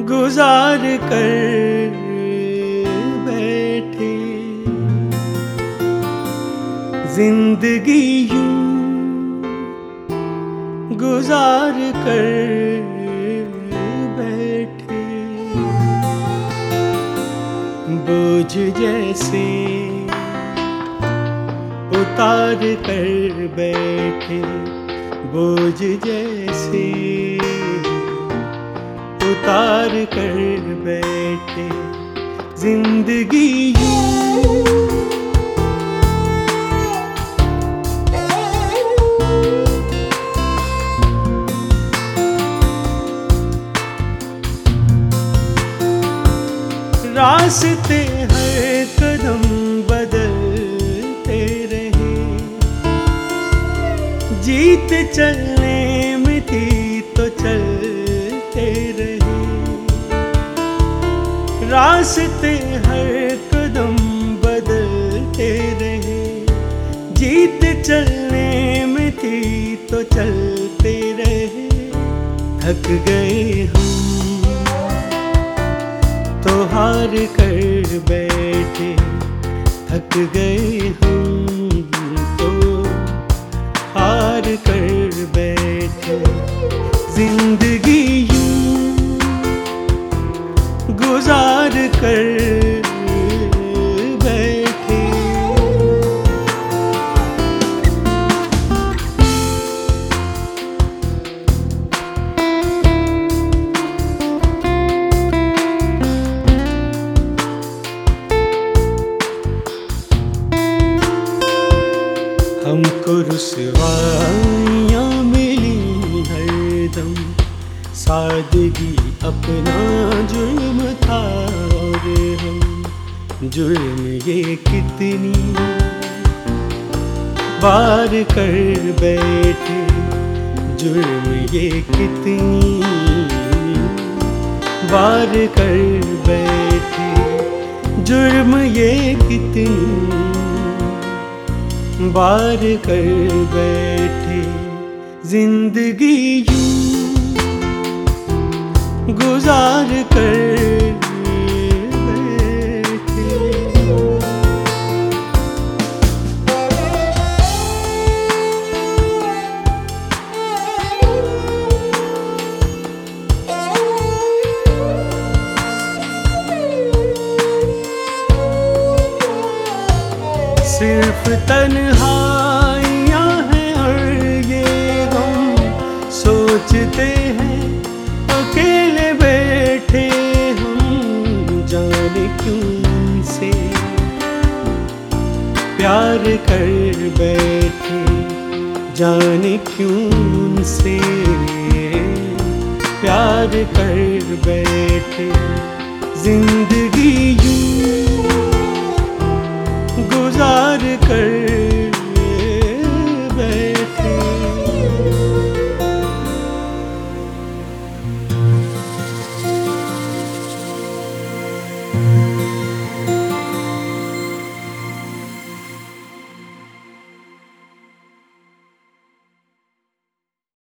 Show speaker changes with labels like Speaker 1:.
Speaker 1: गुजार कर बैठे। जिंदगी यूं गुजार कर बैठे। बोझ जैसे उतार कर बैठे। बोझ जैसे उतार कर बैठे। जिंदगी यूं रास्ते हर कदम बदलते रहे। जीत चलने में थी तो चलते रहे। रास्ते हर कदम बदलते रहे। जीत चलने में थी तो चलते रहे। थक गए हम तो हार कर बैठे। थक गए हम तो हार कर बैठे। जिंदगी यूं गुजार कर बैठे। हमको रुसवाइयाँ मिली हरदम। सादगी अपना जुर्म था और हम जुर्म ये कितनी बार कर बैठे। जुर्म ये कितनी बार कर बैठे। जुर्म ये कितनी बार कर बैठे। जिंदगी यूं गुजार कर बैठे। सिर्फ तन्हाइयाँ हैं और ये गम सोचते हैं अकेले बैठे हम। जाने क्यों से प्यार कर बैठे। जाने क्यों से प्यार कर बैठे। जिंदगी